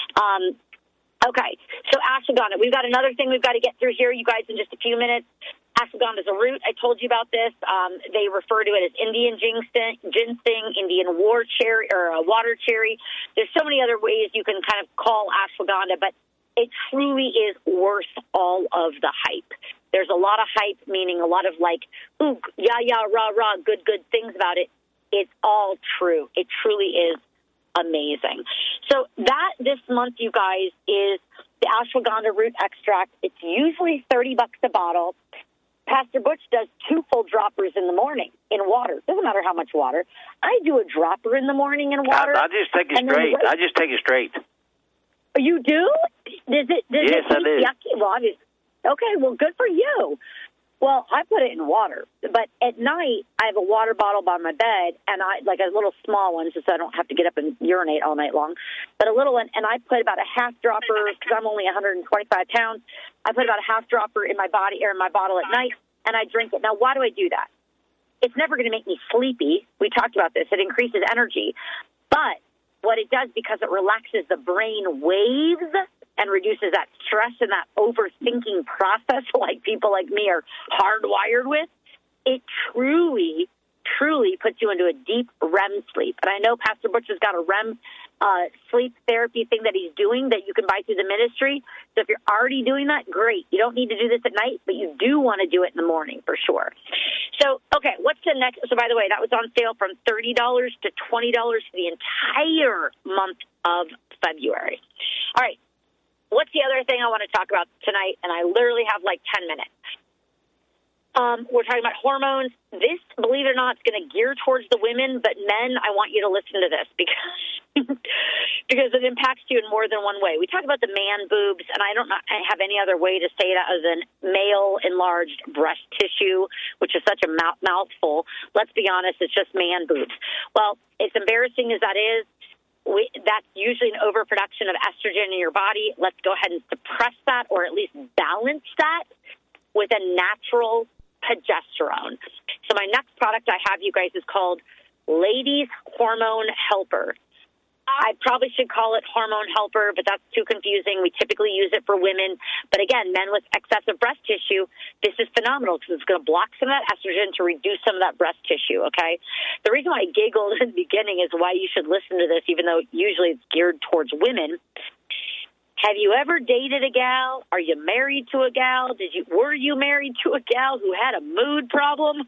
Speaker 5: Okay, so ashwagandha. We've got another thing we've got to get through here, you guys, in just a few minutes. Ashwagandha is a root. I told you about this. They refer to it as Indian ginseng, Indian war cherry, or water cherry. There's so many other ways you can kind of call ashwagandha, but it truly is worth all of the hype. There's a lot of hype, meaning a lot of like, ooh, yeah, rah, good things about it. It's all true. It truly is amazing. So that this month, you guys, is the ashwagandha root extract. It's usually $30 a bottle. Pastor Butch does 2 full droppers in the morning in water. Doesn't matter how much water. I do a dropper in the morning in water.
Speaker 4: I just take it straight. I just take it straight.
Speaker 5: You do? Yes,
Speaker 4: I do.
Speaker 5: Yucky? Well, okay, well, good for you. Well, I put it in water, but at night I have a water bottle by my bed, and I like a little small one, so I don't have to get up and urinate all night long. But a little one, and I put about a half dropper because I'm only 125 pounds. I put about a half dropper in my body or in my bottle at night, and I drink it. Now, why do I do that? It's never going to make me sleepy. We talked about this. It increases energy, but what it does, because it relaxes the brain waves and reduces that stress and that overthinking process like people like me are hardwired with, it truly puts you into a deep REM sleep. And I know Pastor Butch has got a REM sleep therapy thing that he's doing that you can buy through the ministry. So if you're already doing that, great. You don't need to do this at night, but you do want to do it in the morning for sure. So, okay, what's the next? So, by the way, that was on sale from $30 to $20 for the entire month of February. All right, what's the other thing I want to talk about tonight? And I literally have like 10 minutes. We're talking about hormones. This, believe it or not, is going to gear towards the women, but men, I want you to listen to this because it impacts you in more than one way. We talk about the man boobs, and I don't have any other way to say it other than male enlarged breast tissue, which is such a mouthful. Let's be honest, it's just man boobs. Well, it's embarrassing as that is. That's usually an overproduction of estrogen in your body. Let's go ahead and suppress that, or at least balance that with a natural progesterone. So my next product I have, you guys, is called Ladies Hormone Helper. I probably should call it Hormone Helper, but that's too confusing. We typically use it for women. But again, men with excessive breast tissue, this is phenomenal because it's going to block some of that estrogen to reduce some of that breast tissue, okay? The reason why I giggled in the beginning is why you should listen to this, even though usually it's geared towards women. Have you ever dated a gal? Are you married to a gal? Were you married to a gal who had a mood problem?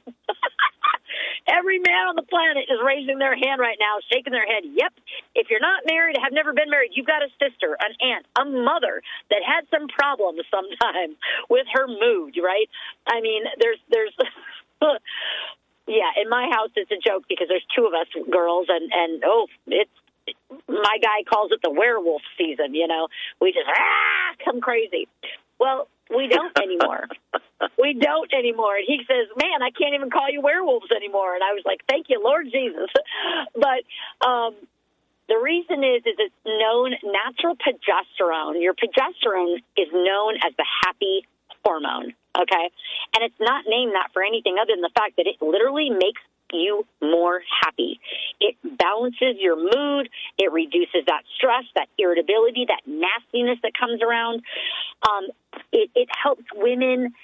Speaker 5: Every man on the planet is raising their hand right now, shaking their head. Yep. If you're not married, have never been married, you've got a sister, an aunt, a mother that had some problems sometime with her mood, right? I mean, there's yeah, in my house it's a joke because there's two of us girls and it's my guy calls it the werewolf season, you know. We just, come crazy. Well, we don't anymore. We don't anymore. And he says, man, I can't even call you werewolves anymore. And I was like, thank you, Lord Jesus. But the reason is it's known natural progesterone. Your progesterone is known as the happy hormone, okay? And it's not named that for anything other than the fact that it literally makes you more happy. It balances your mood. It reduces that stress, that irritability, that nastiness that comes around. It helps women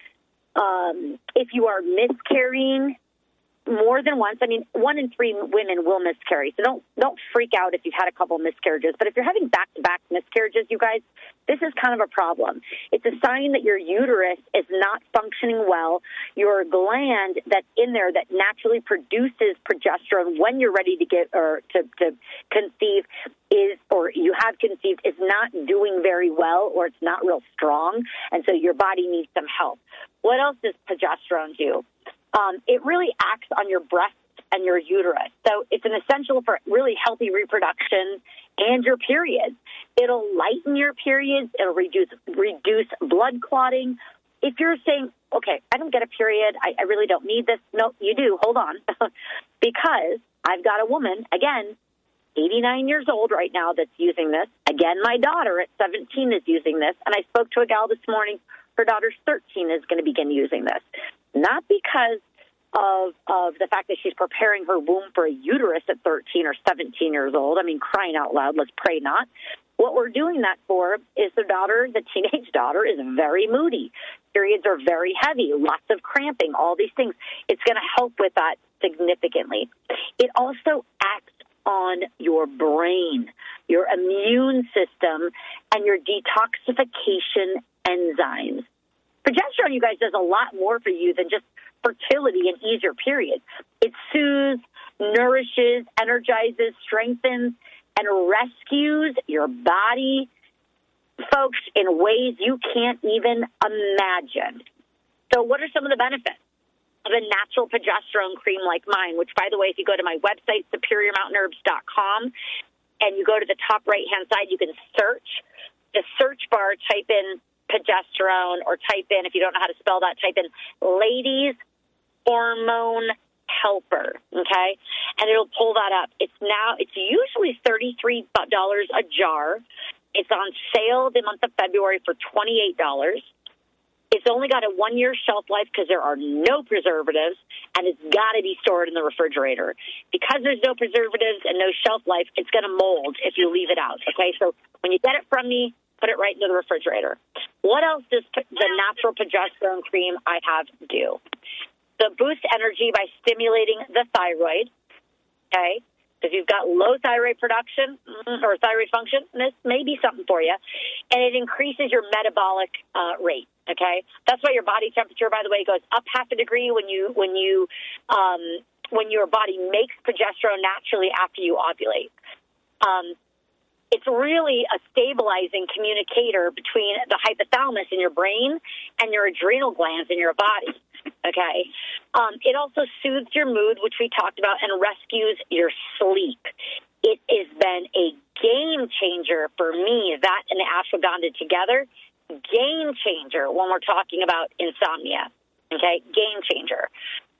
Speaker 5: if you are miscarrying more than once. I mean, 1 in 3 women will miscarry. So don't freak out if you've had a couple miscarriages. But if you're having back-to-back miscarriages, you guys, this is kind of a problem. It's a sign that your uterus is not functioning well. Your gland that's in there that naturally produces progesterone when you're ready to get or to conceive or you have conceived is not doing very well, or it's not real strong. And so your body needs some help. What else does progesterone do? It really acts on your breasts and your uterus. So it's an essential for really healthy reproduction and your periods. It'll lighten your periods. It'll reduce blood clotting. If you're saying, okay, I don't get a period, I really don't need this. No, you do. Hold on. Because I've got a woman, again, 89 years old right now that's using this. Again, my daughter at 17 is using this. And I spoke to a gal this morning. Her daughter's 13 is going to begin using this. Not because of the fact that she's preparing her womb for a uterus at 13 or 17 years old. I mean, crying out loud, let's pray not. What we're doing that for is the teenage daughter, is very moody. Periods are very heavy, lots of cramping, all these things. It's going to help with that significantly. It also acts on your brain, your immune system, and your detoxification enzymes. Progesterone, you guys, does a lot more for you than just fertility and ease your periods. It soothes, nourishes, energizes, strengthens, and rescues your body, folks, in ways you can't even imagine. So what are some of the benefits of a natural progesterone cream like mine, which, by the way, if you go to my website, superiormountainherbs.com, and you go to the top right-hand side, you can search. The search bar, type in progesterone, or type in, if you don't know how to spell that, type in Ladies Hormone Helper, okay? And it'll pull that up. It's usually $33 a jar. It's on sale the month of February for $28. It's only got a 1-year shelf life because there are no preservatives, and it's got to be stored in the refrigerator. Because there's no preservatives and no shelf life, it's going to mold if you leave it out, okay? So when you get it from me, put it right into the refrigerator. What else does the natural progesterone cream I have do? So boost energy by stimulating the thyroid, okay? If you've got low thyroid production or thyroid function, this may be something for you. And it increases your metabolic rate. Okay, that's why your body temperature, by the way, goes up half a degree when your body makes progesterone naturally after you ovulate. It's really a stabilizing communicator between the hypothalamus in your brain and your adrenal glands in your body. Okay. It also soothes your mood, which we talked about, and rescues your sleep. It has been a game changer for me, that and the ashwagandha together. Game changer when we're talking about insomnia. Okay. Game changer.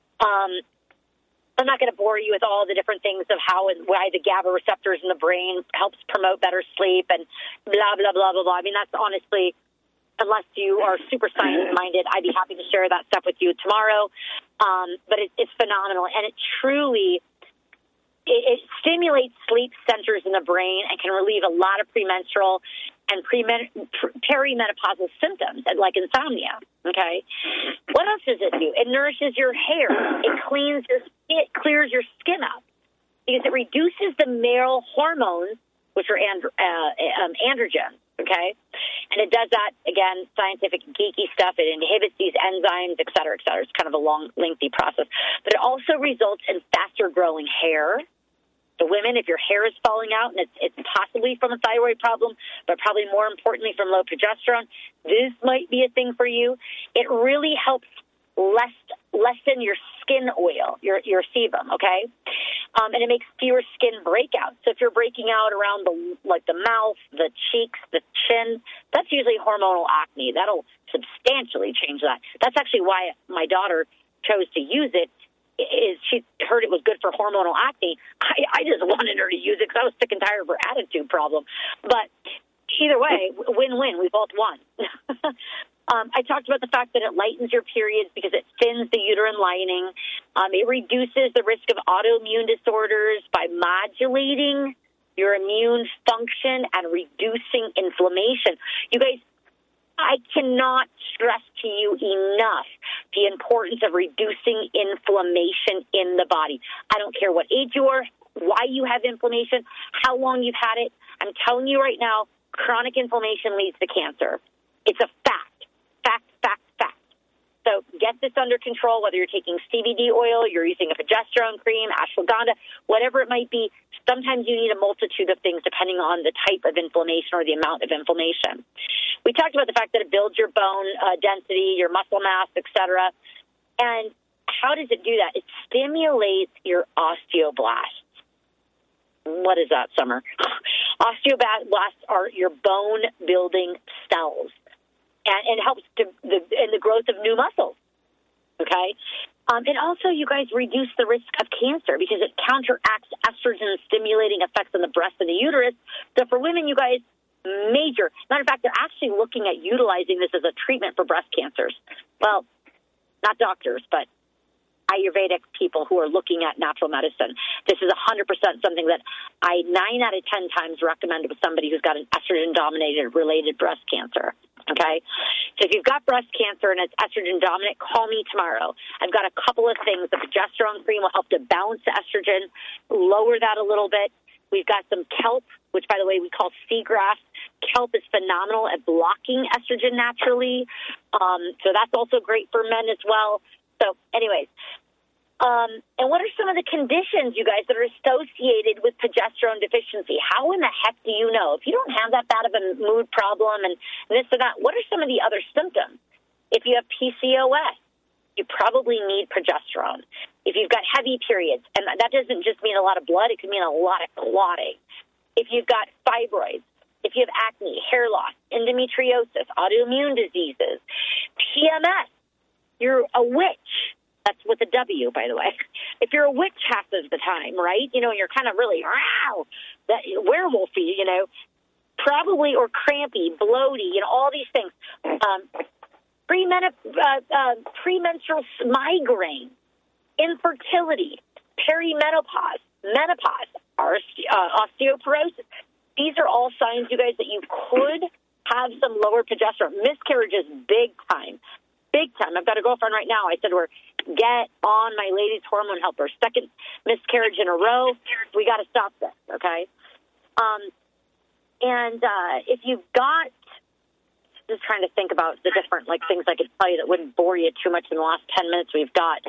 Speaker 5: I'm not going to bore you with all the different things of how and why the GABA receptors in the brain helps promote better sleep and blah, blah, blah, blah, blah. I mean, that's honestly, unless you are super science-minded, I'd be happy to share that stuff with you tomorrow. But it's phenomenal, and it truly it stimulates sleep centers in the brain and can relieve a lot of premenstrual and perimenopausal symptoms, like insomnia. Okay, what else does it do? It nourishes your hair. It clears your skin up because it reduces the male hormones, which are androgens. Okay, and it does that, again, scientific geeky stuff. It inhibits these enzymes, et cetera, et cetera. It's kind of a long, lengthy process, but it also results in faster growing hair. The women, if your hair is falling out, and it's possibly from a thyroid problem, but probably more importantly from low progesterone, this might be a thing for you. It really helps lessen your skin oil, your sebum, okay? And it makes fewer skin breakouts. So if you're breaking out around the mouth, the cheeks, the chin, that's usually hormonal acne. That'll substantially change that. That's actually why my daughter chose to use it. Is she heard it was good for hormonal acne. I just wanted her to use it because I was sick and tired of her attitude problem. But either way, win-win. We both won. I talked about the fact that it lightens your periods because it thins the uterine lining. It reduces the risk of autoimmune disorders by modulating your immune function and reducing inflammation. You guys, I cannot stress to you enough the importance of reducing inflammation in the body. I don't care what age you are, why you have inflammation, how long you've had it. I'm telling you right now, chronic inflammation leads to cancer. It's a fact. So get this under control, whether you're taking CBD oil, you're using a progesterone cream, ashwagandha, whatever it might be. Sometimes you need a multitude of things depending on the type of inflammation or the amount of inflammation. We talked about the fact that it builds your bone density, your muscle mass, etc. And how does it do that? It stimulates your osteoblasts. What is that, Summer? Osteoblasts are your bone-building cells. And it helps in the growth of new muscles, okay? And also, you guys reduce the risk of cancer because it counteracts estrogen-stimulating effects on the breast and the uterus. So for women, you guys, major. Matter of fact, they're actually looking at utilizing this as a treatment for breast cancers. Well, not doctors, but Ayurvedic people who are looking at natural medicine. This is 100% something that I 9 out of 10 times recommend with somebody who's got an estrogen-dominated related breast cancer. Okay? So if you've got breast cancer and it's estrogen-dominant, call me tomorrow. I've got a couple of things. The progesterone cream will help to balance the estrogen, lower that a little bit. We've got some kelp, which, by the way, we call seagrass. Kelp is phenomenal at blocking estrogen naturally. So that's also great for men as well. So anyways, and what are some of the conditions, you guys, that are associated with progesterone deficiency? How in the heck do you know? If you don't have that bad of a mood problem and this or that, what are some of the other symptoms? If you have PCOS, you probably need progesterone. If you've got heavy periods, and that doesn't just mean a lot of blood, it can mean a lot of clotting. If you've got fibroids, if you have acne, hair loss, endometriosis, autoimmune diseases, PMS, you're a witch. That's with a W, by the way. If you're a witch half of the time, right? You know, you're kind of really, that werewolfy, you know, probably, or crampy, bloaty, you know, all these things. Premenstrual migraine, infertility, perimenopause, menopause, osteoporosis. These are all signs, you guys, that you could have some lower progesterone. Miscarriages, big time. big time. I've got a girlfriend right now. I said, get on my ladies' hormone helper. Second miscarriage in a row. We got to stop this, okay? And if you've got, just trying to think about the different things I could tell you that wouldn't bore you too much in the last 10 minutes we've got.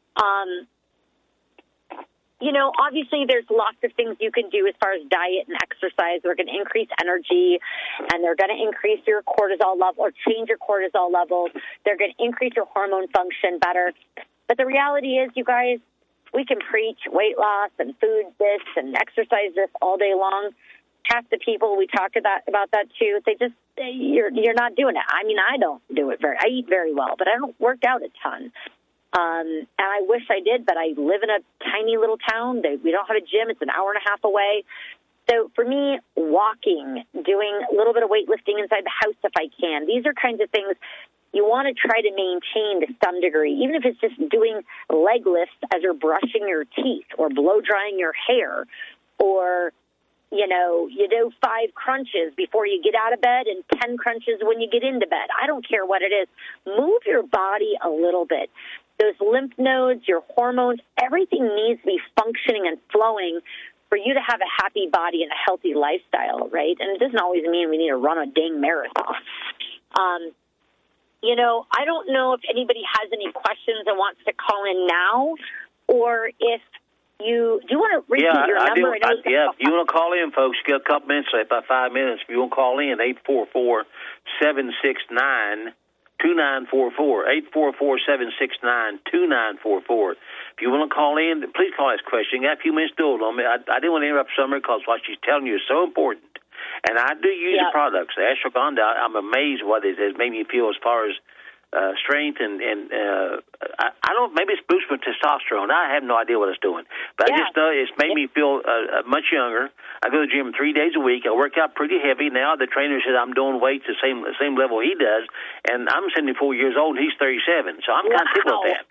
Speaker 5: Obviously there's lots of things you can do as far as diet and exercise. They're going to increase energy, and they're going to increase your cortisol level or change your cortisol levels. They're going to increase your hormone function better. But the reality is, you guys, we can preach weight loss and food this and exercise this all day long. Half the people we talk about that too, you're not doing it. I mean, I don't do it I eat very well, but I don't work out a ton. And I wish I did, but I live in a tiny little town. We don't have a gym. It's an hour and a half away. So for me, walking, doing a little bit of weightlifting inside the house if I can, these are kinds of things you want to try to maintain to some degree, even if it's just doing leg lifts as you're brushing your teeth or blow drying your hair, or you do 5 crunches before you get out of bed and 10 crunches when you get into bed. I don't care what it is. Move your body a little bit. Those lymph nodes, your hormones, everything needs to be functioning and flowing for you to have a happy body and a healthy lifestyle, right? And it doesn't always mean we need to run a dang marathon. I don't know if anybody has any questions and wants to call in now, or if do you want to repeat your number?
Speaker 4: If you want to call in, folks, you got a couple minutes left, about 5 minutes. If you want to call in, 844-769-2944, 844-769-2944. If you want to call in, please call this question. You got a few minutes to do it on me. I didn't want to interrupt Summer because what she's telling you is so important. And I do use the products. The ashwagandha, I'm amazed what it has made me feel as far as strength and I don't, maybe it's boosting testosterone. I have no idea what it's doing. But I just know it's made me feel much younger. I go to the gym 3 days a week. I work out pretty heavy. Now the trainer says I'm doing weights the same level he does, and I'm 74 years old and he's 37. So I'm kind of tickled at that.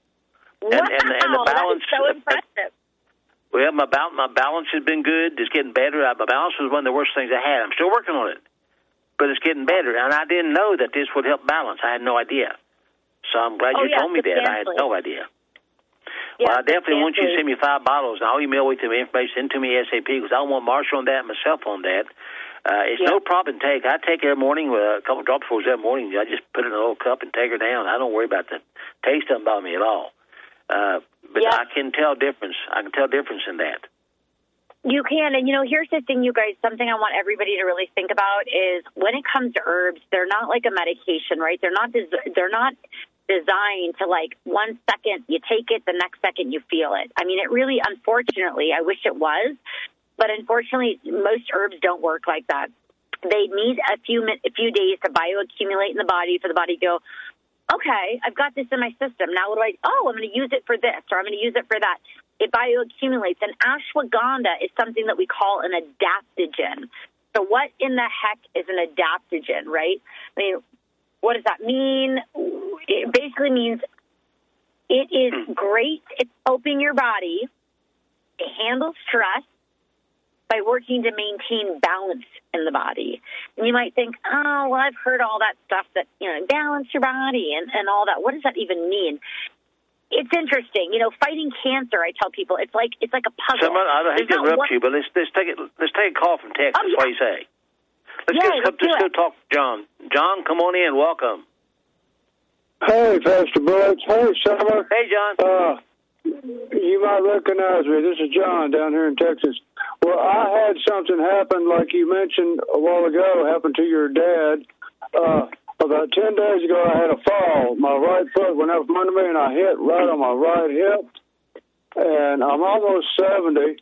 Speaker 4: And the balance,
Speaker 5: that is so impressive.
Speaker 4: Well, my balance has been good. It's getting better. My balance was one of the worst things I had. I'm still working on it, but it's getting better. And I didn't know that this would help balance. I had no idea. So I'm glad you told me that. I had no idea. Well, I definitely want you to send me 5 bottles, and I'll email with the information. Send to me ASAP, because I want Marshall on that, myself on that. It's no problem to take. I take every morning with a couple drops every morning. I just put it in a little cup and take her down. I don't worry about the taste. Doesn't bother me at all. But I can tell difference. I can tell difference in that.
Speaker 5: You can, and here's the thing, you guys. Something I want everybody to really think about is when it comes to herbs, they're not like a medication, right? They're not designed to 1 second you take it, the next second you feel it. I mean, it really, unfortunately, I wish it was, but unfortunately, most herbs don't work like that. They need a few days to bioaccumulate in the body for the body to go, okay, I've got this in my system. Now what do I'm going to use it for this, or I'm going to use it for that. It bioaccumulates. And ashwagandha is something that we call an adaptogen. So what in the heck is an adaptogen, right? I mean, what does that mean? It basically means it is great. It's helping your body handle stress by working to maintain balance in the body. And you might think, oh, well, I've heard all that stuff that, balance your body and all that. What does that even mean? It's interesting. Fighting cancer, I tell people, it's like a puzzle.
Speaker 4: I hate to interrupt you, but let's take a call from Texas.
Speaker 5: Oh, yeah.
Speaker 4: What do you say? Let's go talk to John. John, come on in. Welcome.
Speaker 10: Hey, Pastor Butch. Hey, Summer.
Speaker 4: Hey, John.
Speaker 10: You might recognize me. This is John down here in Texas. Well, I had something happen, like you mentioned a while ago, happened to your dad. About 10 days ago, I had a fall. My right foot went out from under me, and I hit right on my right hip. And I'm almost 70,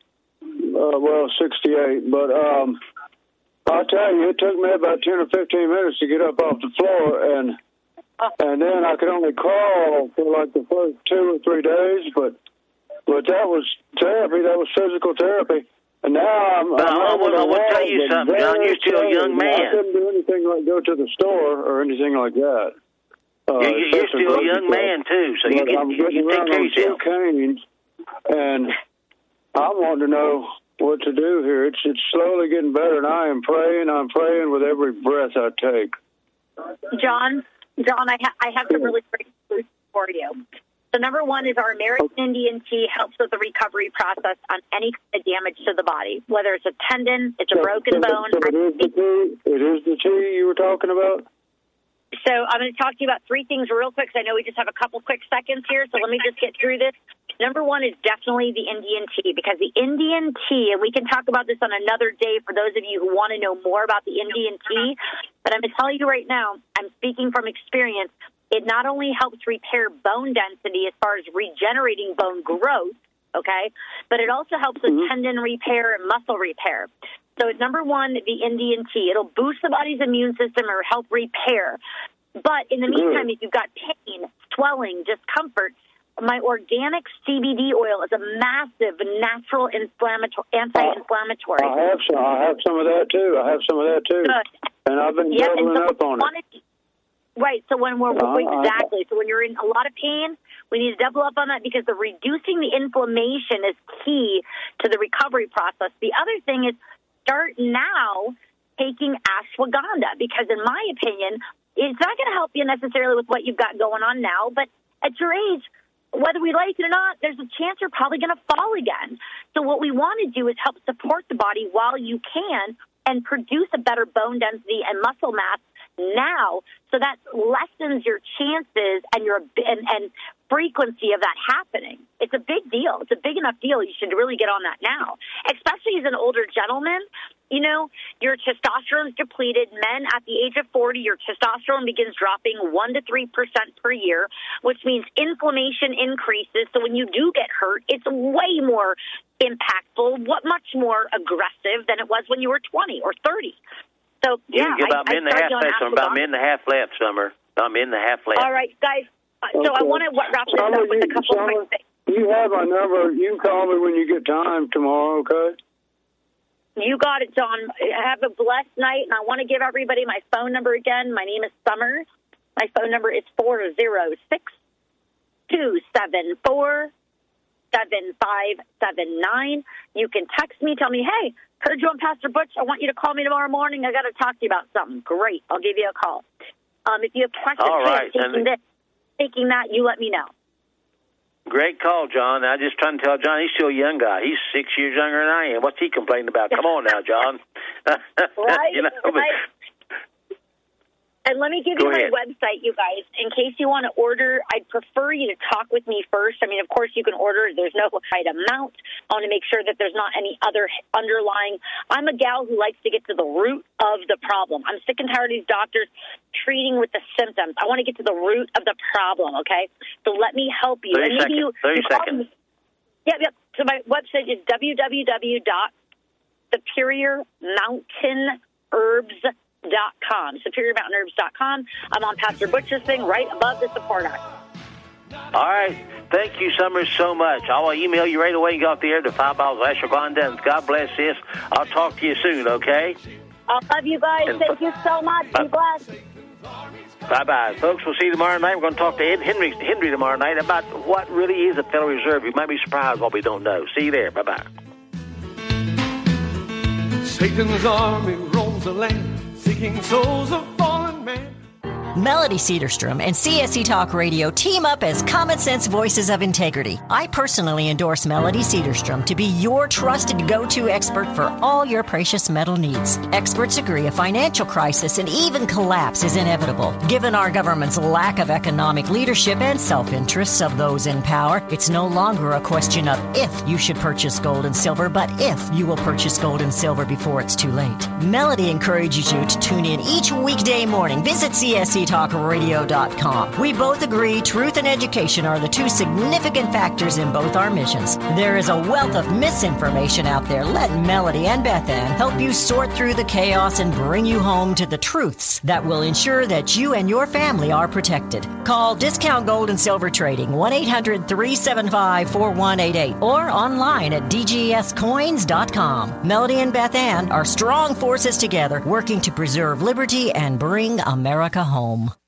Speaker 10: 68. But I'll tell you, it took me about 10 or 15 minutes to get up off the floor, and then I could only crawl for the first 2 or 3 days. But that was therapy. That was physical therapy. And now I
Speaker 4: will tell you something, John. You're still a young man.
Speaker 10: I couldn't do anything like go to the store or anything like that.
Speaker 4: You're still a young man, too, so you can take care of yourself.
Speaker 10: Canes, and I want to know what to do here. It's slowly getting better, and I am praying. I'm praying with every breath I take.
Speaker 5: John, John, I have some really great solutions for you. So number one is our American Indian tea helps with the recovery process on any kind of damage to the body, whether it's a tendon, it's a broken bone.
Speaker 10: It is the tea you were talking about?
Speaker 5: So I'm going to talk to you about three things real quick, because I know we just have a couple quick seconds here, so let me just get through this. Number one is definitely the Indian tea, because the Indian tea, and we can talk about this on another day for those of you who want to know more about the Indian tea, but I'm going to tell you right now, I'm speaking from experience, it not only helps repair bone density as far as regenerating bone growth, okay, but it also helps with tendon repair and muscle repair. So number one, the Indian tea. It'll boost the body's immune system or help repair. But in the meantime, if you've got pain, swelling, discomfort, my organic CBD oil is a massive natural anti-inflammatory.
Speaker 10: I have some of that too.
Speaker 5: Good.
Speaker 10: And I've been doubling up on it.
Speaker 5: Right. So when exactly. So when you're in a lot of pain, we need to double up on that, because the reducing the inflammation is key to the recovery process. The other thing is start now taking ashwagandha, because in my opinion, it's not going to help you necessarily with what you've got going on now, but at your age, whether we like it or not, there's a chance you're probably going to fall again. So what we want to do is help support the body while you can and produce a better bone density and muscle mass now, so that lessens your chances and your and frequency of that happening. It's a big deal. It's a big enough deal. You should really get on that now, especially as an older gentleman. You know, your testosterone is depleted. Men at the age of 40, your testosterone begins dropping 1 to 3% per year, which means inflammation increases. So when you do get hurt, it's way more impactful, much more aggressive than it was when you were 20 or 30. So,
Speaker 4: you can get about a minute and a half left. I'm about a minute and a half left, Summer. About a minute and a half left.
Speaker 5: All right, guys. So I want to wrap this up with a couple of quick things.
Speaker 10: You have my number. You can call me when you get time tomorrow, okay?
Speaker 5: You got it, John. Have a blessed night, and I want to give everybody my phone number again. My name is Summer. My phone number is 406-274-7579. You can text me, tell me, hey, heard you on Pastor Butch. I want you to call me tomorrow morning. I got to talk to you about something. Great. I'll give you a call. If you have questions,
Speaker 4: all right,
Speaker 5: taking that, you let me know.
Speaker 4: Great call, John. I just trying to tell John he's still a young guy. He's 6 years younger than I am. What's he complaining about? Come on now, John.
Speaker 5: Right,
Speaker 4: you know,
Speaker 5: right. And let me give you my website, you guys. In case you want to order, I'd prefer you to talk with me first. I mean, of course, you can order. There's no right amount. I want to make sure that there's not any other underlying. I'm a gal who likes to get to the root of the problem. I'm sick and tired of these doctors treating with the symptoms. I want to get to the root of the problem, okay? So let me help you.
Speaker 4: 30 seconds.
Speaker 5: Yep. So my website is www.superiormountainherbs.com. SuperiorMountainHerbs.com. I'm on Pastor Butcher's thing right above the support icon.
Speaker 4: All right. Thank you, Summers, so much. I'll email you right away and get off the air to 5 bottles of ashwagandha. God bless this. I'll talk to you soon, okay?
Speaker 5: I love you guys. Thank you so much. Be blessed.
Speaker 4: Bye-bye. Folks, we'll see you tomorrow night. We're going to talk to Ed Henry tomorrow night about what really is a Federal Reserve. You might be surprised what we don't know. See you there. Bye-bye.
Speaker 2: Satan's army roams the land, seeking souls of fallen men.
Speaker 11: Melody Cedarstrom and CSC Talk Radio team up as common sense voices of integrity. I personally endorse Melody Cedarstrom to be your trusted go-to expert for all your precious metal needs. Experts agree a financial crisis and even collapse is inevitable. Given our government's lack of economic leadership and self-interests of those in power, it's no longer a question of if you should purchase gold and silver, but if you will purchase gold and silver before it's too late. Melody encourages you to tune in each weekday morning. Visit CSCTalkRadio.com. We both agree truth and education are the two significant factors in both our missions. There is a wealth of misinformation out there. Let Melody and Beth Ann help you sort through the chaos and bring you home to the truths that will ensure that you and your family are protected. Call Discount Gold and Silver Trading 1-800-375-4188 or online at dgscoins.com. Melody and Beth Ann are strong forces together working to preserve liberty and bring America home.